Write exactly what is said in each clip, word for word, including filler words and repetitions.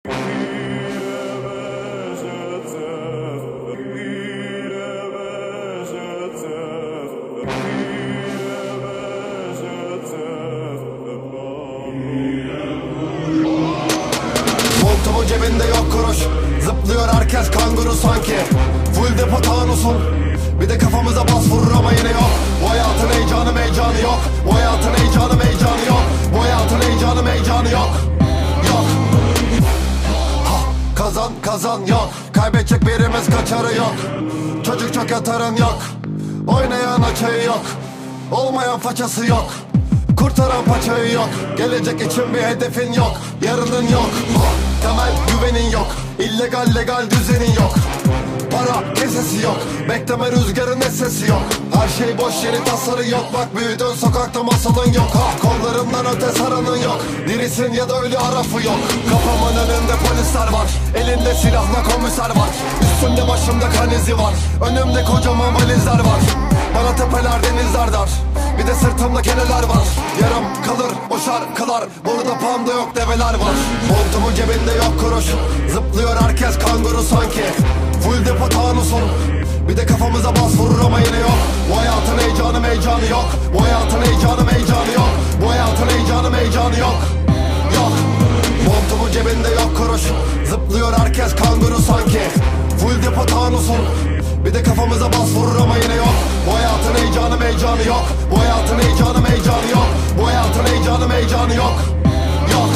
Montumun cebinde yok kuruş, zıplıyor herkes kanguru sanki. Full depo tanusun, bir de kafamıza bas vurur ama yine yok. Bu hayatın heyecanı meycanı yok. Bu hayatın heyecanı meycanı yok. Bu hayatın heyecanı meycanı yok. Yok. Ha, kazan kazan yok. Kaybedecek birimiz kaçarı yok. Çocuk çok yatarın yok. Oynayan açayı yok. Olmayan façası yok. Kurtaran paçayı yok. Gelecek için bir hedefin yok. Yarının yok. Ha, temel güvenin yok. İllegal legal düzenin yok. Para kesesi yok. Bekleme rüzgarın sesi yok. Her şey boş yeri tasarı yok. Bak büyüdün sokakta masalın yok. Ha, kollarından öte saranın yok. Dirisin ya da ölü harafı yok. Kafamın önünde polisler var. Elinde silahla komiser var. Üstümde başımda kan izi var. Önümde kocaman valizler var. Bana tepeler denizler dar. Bir de sırtımda keneler var. Yarım kalır o şarkılar. Burada panda yok develer var. Montumun cebinde yok kuruş. Zıplıyor herkes kanguru sanki. Full depo tanusun, bir de kafamıza bas vurur ama yine yok. Bu hayatın heyecanı meycanı yok. Bu hayatın heyecanı meycanı yok. Bu hayatın heyecanı meycanı yok. Yok. Montumun cebinde yok kuruş. Zıplıyor herkes kanguru sanki. Full depo tanusun, bir de kafamıza bas vurur ama yine yok. Bu hayatın heyecanı meycanı yok. Bu hayatın heyecanı meycanı yok. Bu hayatın heyecanı meycanı yok. Yok.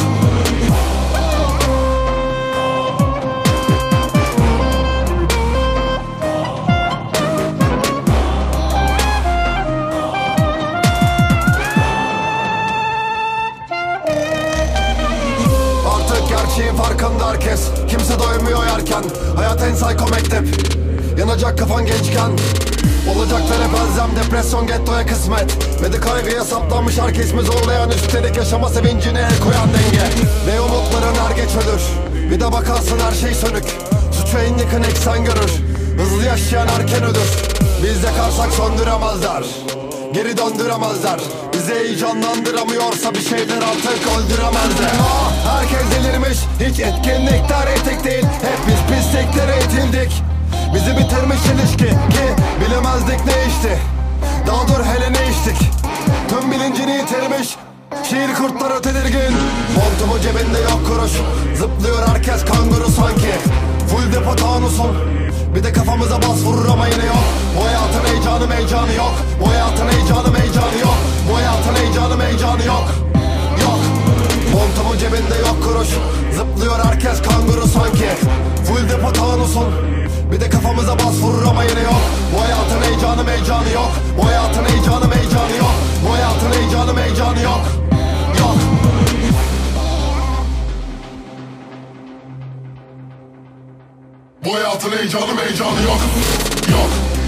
Gerçeğin farkında herkes. Kimse doymuyor yerken. Hayat en psycho mektep. Yanacak kafan gençken. Olacaklar hep elzem. Depresyon gettoya kısmet. Ve de kaygıya saplanmış herkes mi zorlayan. Üstelik yaşama sevincine el koyan denge. Ve umutların er geç ölür. Bir de bakarsın her şey sönük. Suçu en yakın eksen görür. Hızlı yaşayan erken ölür. Biz yakarsak söndüremezler. Geri döndüremezler. Bizi heyecanlandıramıyorsa bir şeyler artık öldüremezler. Ah, herkes delirmiş. Hiç etkinlikler etik değil. Hep biz pisliklere eğitildik. Bizi bitirmiş ilişki ki bilemezdik ne içti. Daha dur hele ne içtik. Tüm bilincini yitirmiş. Şiir kurtları tedirgin. Montumun cebinde yok kuruş. Zıplıyor herkes kanguru sanki. Full depo tanusun, bir de kafamıza bas vurur ama yine yok. Bu hayatın heyecanı meycanı yok. Bu hayatın heyecanı meycanı yok. Bu hayatın heyecanı meycanı yok. Yok. Montumun cebinde yok kuruş. Zıplıyor herkes kanguru sanki. Full depo tanusun, bir de kafamıza bas vurur ama yine yok. Bu hayatın heyecanı meycanı yok. Bu hayatın heyecanı meycanı yok. Bu hayatın heyecanı meycanı yok. Yok. Bu hayatın heyecanı meycanı yok. Yok.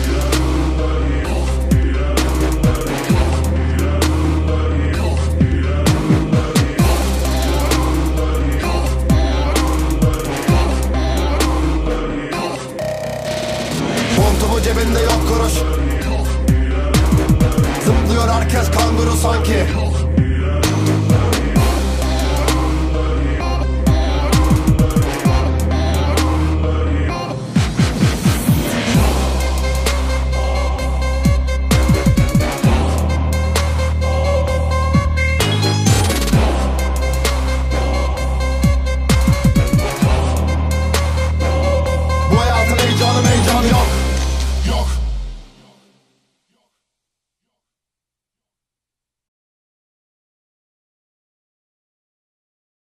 Montumun cebinde yok kuruş. Zıplıyor herkes kanguru sanki.